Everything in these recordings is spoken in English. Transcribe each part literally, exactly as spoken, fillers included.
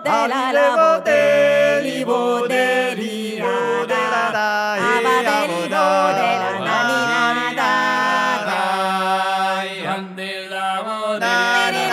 della la bodeli bodeli da abadeli bodela nani nani da andela bodeli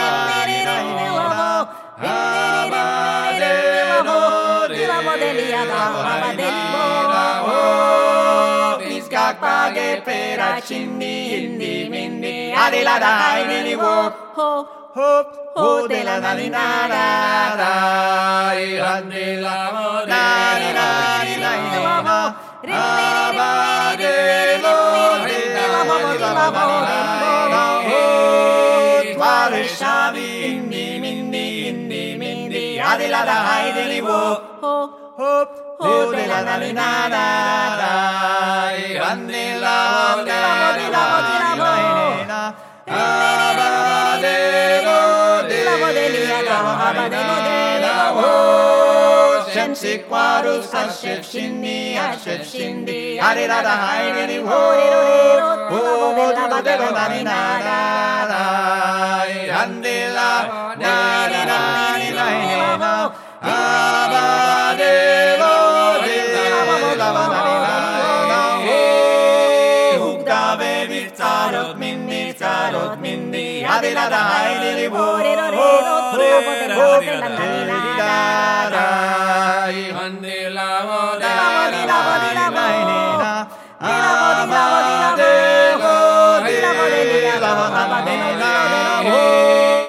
Paghe per accindi, indi, mindi, adela dai, nini, wo, ho, ho, ho, della nani, nana, dai, andela, nani, nani, nani, wo, abadelo, quale sciavi, indi, mindi, indi, mindi, adela dai, nini, wo, ho, ho, ho, della nani, nana, dai, andela, andela, andela, abadelo, abadelo, Shemsi quarus, ashef shindi, ashef shindi, adela dai, nini, wo, ho, della nani, nana, dai, andela, nani, nani, nani, abadelo, Zarot mindi, zarot mindi, adela dai, nini, wo, ho, ho, ho, della nani, nana.